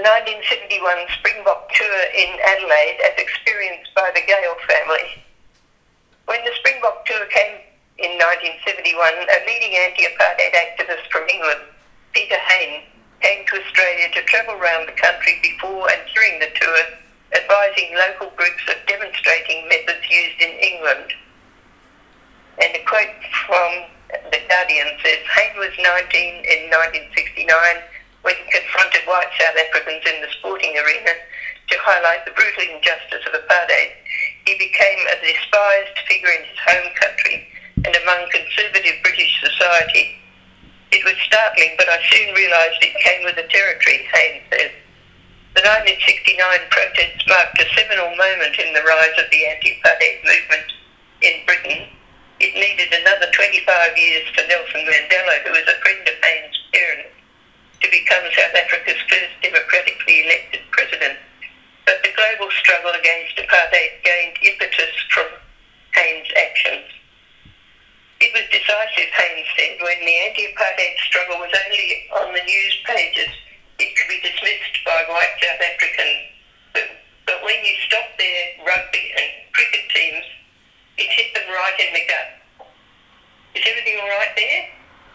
1971 Springbok tour in Adelaide as experienced by the Gale family. When the Springbok tour came in 1971, a leading anti-apartheid activist from England, Peter Hain, came to Australia to travel around the country before and during the tour, advising local groups of demonstrating methods used in England. And a quote from The Guardian says, Hain was 19 in 1969 when he confronted white South Africans in the sporting arena to highlight the brutal injustice of apartheid. He became a despised figure in his home country and among conservative British society. It was startling, but I soon realised it came with the territory, Hain says. The 1969 protests marked a seminal moment in the rise of the anti-apartheid movement in Britain. It needed another 25 years for Nelson Mandela, who was a friend of Hain's parents, to become South Africa's first democratically elected president. But the global struggle against apartheid gained impetus from Hain's actions. It was decisive, Hain said, when the anti-apartheid struggle was only on the news pages, it could be dismissed by white South Africans. But when you stopped their rugby and cricket teams, it hit them right in the gut. Is everything all right there?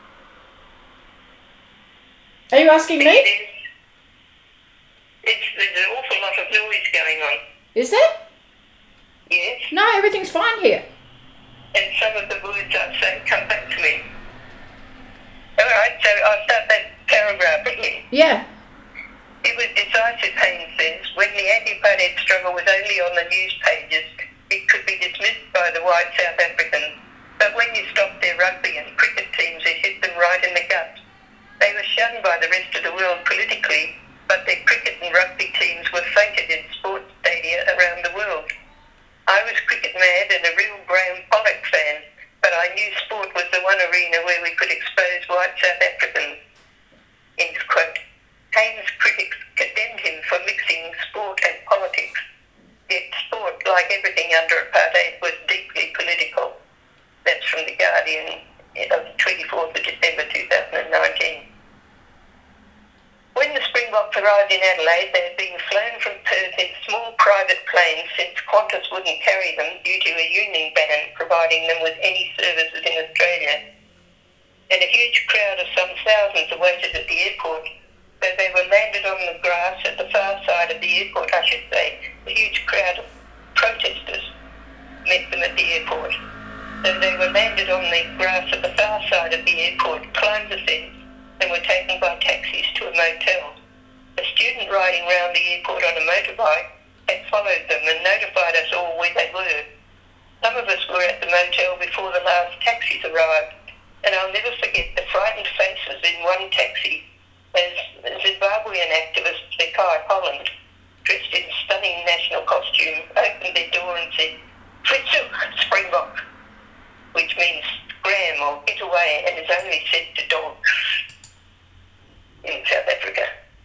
Are you asking me? There's an awful lot of noise going on. Is there? Yes. No, everything's fine here. And some of the words I'm saying come back to me. All right, so I'll start that paragraph again. Yeah. It was decisive, Hain says, when the anti-apartheid struggle was only on the news pages, it could be dismissed by the white South Africans. But when you stopped their rugby and cricket teams, it hit them right in the gut. They were shunned by the rest of the world politically, but their cricket and rugby teams were feted in sports stadia around the world. I was cricket mad and a real Graham Pollock fan, but I knew sport was the one arena where we could expose white South Africans. End quote. Hain's critics condemned him for mixing sport and politics. Yet sport, like everything under apartheid, was deeply political. That's from The Guardian of 24th of December 2019. When the Springboks arrived in Adelaide, they had been flown from Perth in small private planes since Qantas wouldn't carry them due to a union ban providing them with any services in Australia. And a huge crowd of some thousands awaited at the airport, though they were landed on the grass at the far side of the airport, I should say. A huge crowd of protesters met them at the airport. So they were landed on the grass at the far side of the airport, climbed the fence, and were taken by taxis to a motel. A student riding round the airport on a motorbike had followed them and notified us all where they were. Some of us were at the motel before the last taxis arrived, and I'll never forget the frightened faces in one taxi as Zimbabwean activist Bekai Holland, dressed in stunning national costume, opened their door and said, "Fritsu, Springbok," which means scram or get away and is only said to dogs in South Africa.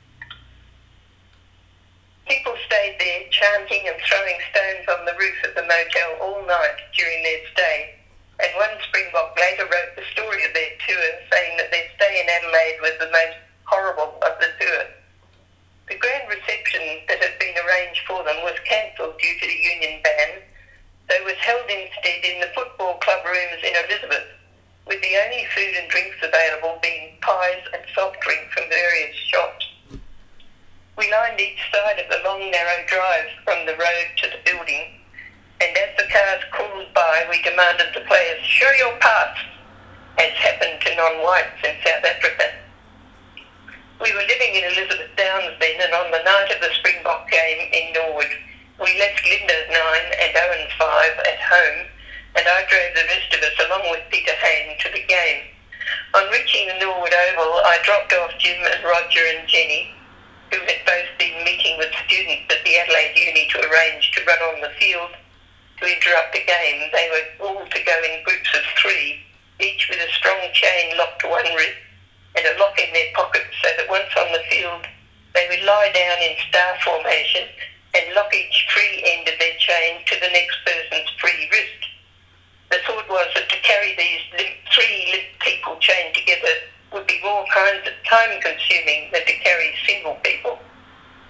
People stayed there chanting and throwing stones on the roof of the motel all night during their stay, and one Springbok later wrote the story of their tour, saying that their stay in Adelaide was the most horrible of the tour. The grand reception that had been arranged for them was cancelled due to the union ban, so was held instead in the football club rooms in Elizabeth, with the only food and drinks available being pies and soft drink from various shops. We lined each side of the long, narrow drive from the road to the building, and as the cars crawled by, we demanded the players, "Show your pass," as happened to non-whites in South Africa. We were living in Elizabeth Downs then, and on the night of the Springbok game in Norwood, we left Linda 9 and Owen 5 at home, and I drove the rest of us along with Peter Hain to the game. On reaching the Norwood Oval, I dropped off Jim and Roger and Jenny, who had both been meeting with students at the Adelaide Uni to arrange to run on the field to interrupt the game. They were all to go in groups of 3, each with a strong chain locked to one wrist and a lock in their pockets, so that once on the field, they would lie down in star formation and lock each free end of their chain to the next person's free wrist. The thought was that to carry these 3 limp people chained together would be more time-consuming than to carry single people.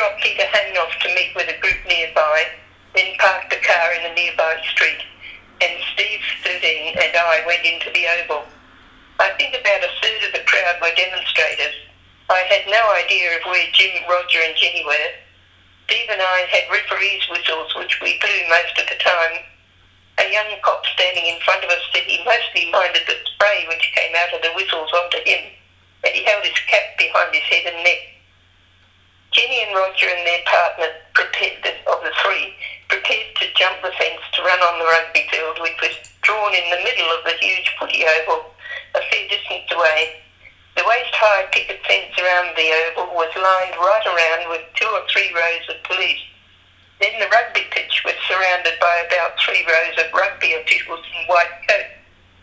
dropped Peter Hayne off to meet with a group nearby, then parked the car in a nearby street, and Steve Thurdine and I went into the Oval. I think about a third of the crowd were demonstrators. I had no idea of where Jim, Roger and Jenny were. Steve and I had referees' whistles, which we blew most of the time. A young cop standing in front of us said he mostly minded the spray which came out of the whistles onto him, and he held his cap behind his head and neck. Jenny and Roger and their partner, of the three, prepared to jump the fence to run on the rugby field, which was drawn in the middle of the huge footy oval, a fair distance away. The waist-high picket fence around the oval was lined right around with 2 or 3 rows of police. Then the rugby pitch was surrounded by about 3 rows of rugby officials in white coats.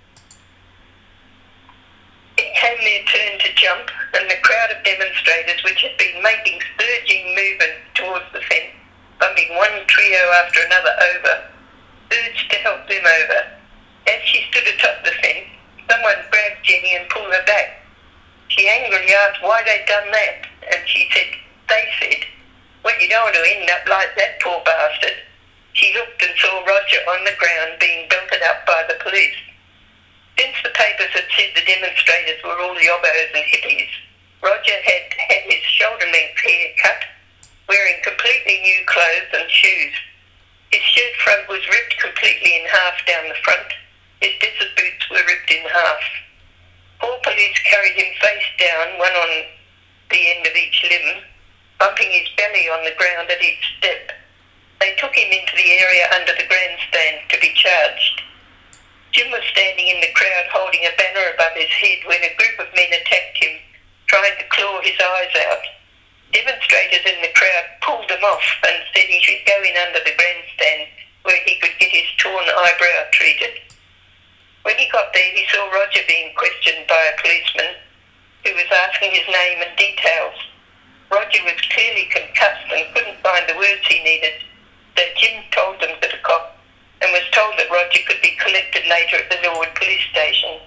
It came their turn to jump, and the crowd of demonstrators, which had been making surging movements towards the fence, bumping one trio after another over, urged to help them over. As she stood atop the fence, someone grabbed Jenny and pulled her back. She angrily asked why they'd done that, and they said, "Well, you don't want to end up like that poor bastard." She looked and saw Roger on the ground being belted up by the police. Since the papers had said the demonstrators were all yobbos and hippies, Roger had his shoulder-length hair cut, wearing completely new clothes and shoes. His shirt front was ripped completely in half down the front. His desert boots were ripped in half. 4 police carried him face down, one on the end of each limb, bumping his belly on the ground at each step. They took him into the area under the grandstand to be charged. Jim was standing in the crowd holding a banner above his head when a group of men attacked him, trying to claw his eyes out. Demonstrators in the crowd pulled him off and said he should go in under the grandstand where he could get his torn eyebrow treated. When he got there, he saw Roger being questioned by a policeman who was asking his name and details. Roger was clearly concussed and couldn't find the words he needed, so Jim told them to the cop and was told that Roger could be collected later at the Norwood police station.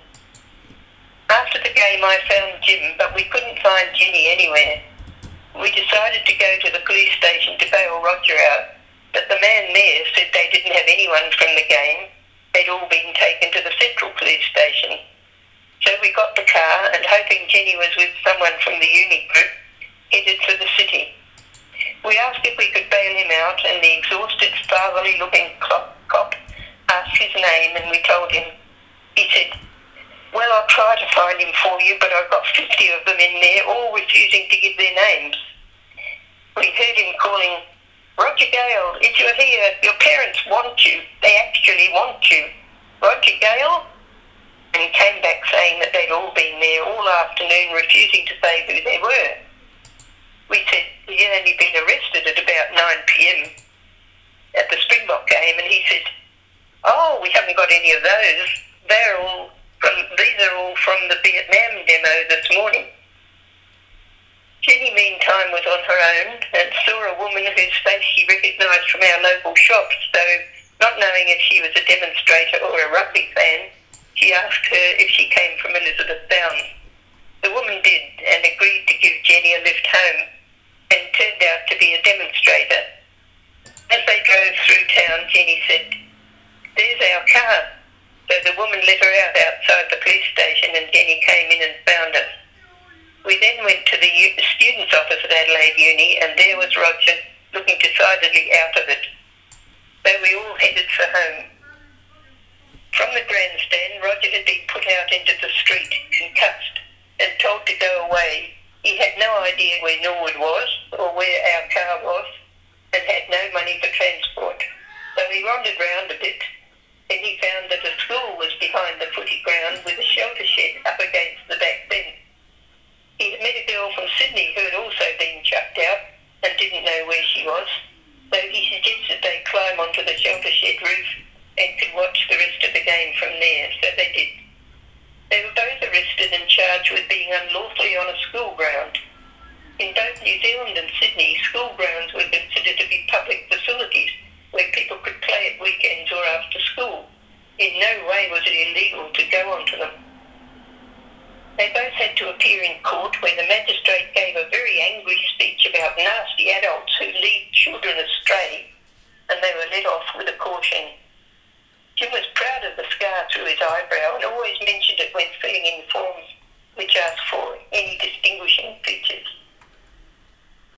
After the game, I found Jim, but we couldn't find Jenny anywhere. We decided to go to the police station to bail Roger out, but the man there said they didn't have anyone from the game. They'd all been taken to the Central Police Station. So we got the car and, hoping Jenny was with someone from the uni group, headed for the city. We asked if we could bail him out, and the exhausted, fatherly-looking cop asked his name, and we told him. He said, "Well, I'll try to find him for you, but I've got 50 of them in there, all refusing to give their names." We heard him calling, "Roger Gale, if you're here, your parents want you. They actually want you. Roger Gale?" And came back saying that they'd all been there all afternoon, refusing to say who they were. We said he'd only been arrested at about 9 p.m. at the Springbok game, and he said, "Oh, we haven't got any of those. These are all from the Vietnam demo this morning." Jenny, meantime, was on her own and saw a woman whose face she recognised from our local shops, so not knowing if she was a demonstrator or a rugby fan, she asked her if she came from Elizabeth Downs. The woman did and agreed to give Jenny a lift home, and turned out to be a demonstrator. As they drove through town, Jenny said, "There's our car." So the woman let her out outside the police station, and Jenny came in and found us. We then went to the students' office at Adelaide Uni, and there was Roger, looking decidedly out of it. So we all headed for home. From the grandstand, Roger had been put out into the street, concussed, and told to go away. He had no idea where Norwood was, or where our car was, and had no money for transport. So he wandered round a bit, and he found that a school was behind the footy ground with a shelter shed up against the back fence. He had met a girl from Sydney who had also been chucked out and didn't know where she was, so he suggested they climb onto the shelter shed roof and could watch the rest of the game from there, so they did. They were both arrested and charged with being unlawfully on a school ground. In both New Zealand and Sydney, school grounds were considered to be public facilities where people could play at weekends or after school. In no way was it illegal to go onto them. They both had to appear in court where the magistrate gave a very angry speech about nasty adults away, and they were let off with a caution. Jim was proud of the scar through his eyebrow and always mentioned it when filling in the forms.